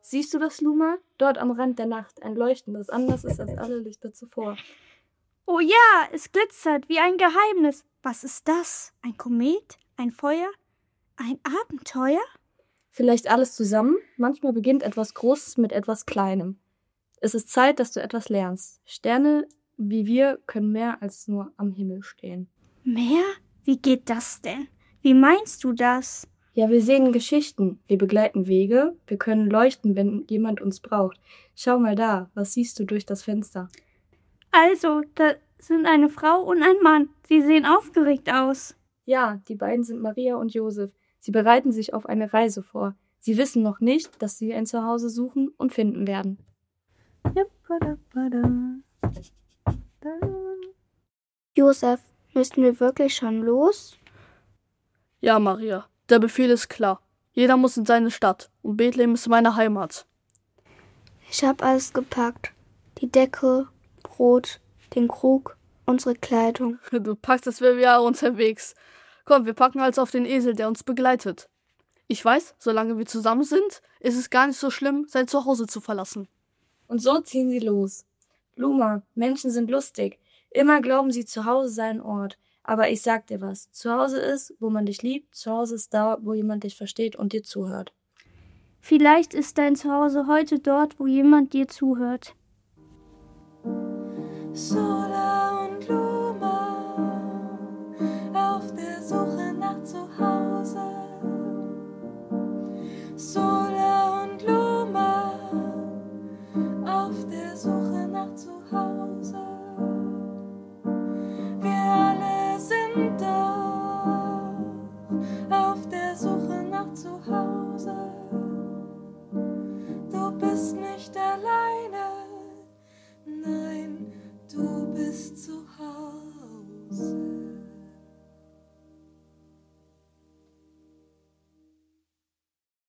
Siehst du das, Luma? Dort am Rand der Nacht, ein Leuchten, das anders ist als alle Lichter zuvor. Oh ja, es glitzert wie ein Geheimnis. Was ist das? Ein Komet? Ein Feuer? Ein Abenteuer? Vielleicht alles zusammen? Manchmal beginnt etwas Großes mit etwas Kleinem. Es ist Zeit, dass du etwas lernst. Sterne wie wir können mehr als nur am Himmel stehen. Mehr? Wie geht das denn? Wie meinst du das? Ja, wir sehen Geschichten, wir begleiten Wege, wir können leuchten, wenn jemand uns braucht. Schau mal da, was siehst du durch das Fenster? Also, da sind eine Frau und ein Mann. Sie sehen aufgeregt aus. Ja, die beiden sind Maria und Josef. Sie bereiten sich auf eine Reise vor. Sie wissen noch nicht, dass sie ein Zuhause suchen und finden werden. Josef, müssen wir wirklich schon los? Ja, Maria, der Befehl ist klar. Jeder muss in seine Stadt und Bethlehem ist meine Heimat. Ich habe alles gepackt. Die Decke, Brot, den Krug, unsere Kleidung. Du packst, als wären wir unterwegs. Komm, wir packen also auf den Esel, der uns begleitet. Ich weiß, solange wir zusammen sind, ist es gar nicht so schlimm, sein Zuhause zu verlassen. Und so ziehen sie los. Luma, Menschen sind lustig. Immer glauben sie, zu Hause sei ein Ort. Aber ich sag dir was. Zu Hause ist, wo man dich liebt. Zu Hause ist da, wo jemand dich versteht und dir zuhört. Vielleicht ist dein Zuhause heute dort, wo jemand dir zuhört. Sola und Luma auf der Suche nach Zuhause. Sola und Luma auf der Suche nach Zuhause. Wir alle sind doch auf der Suche nach Zuhause. Du bist nicht alleine, nein, du bist zu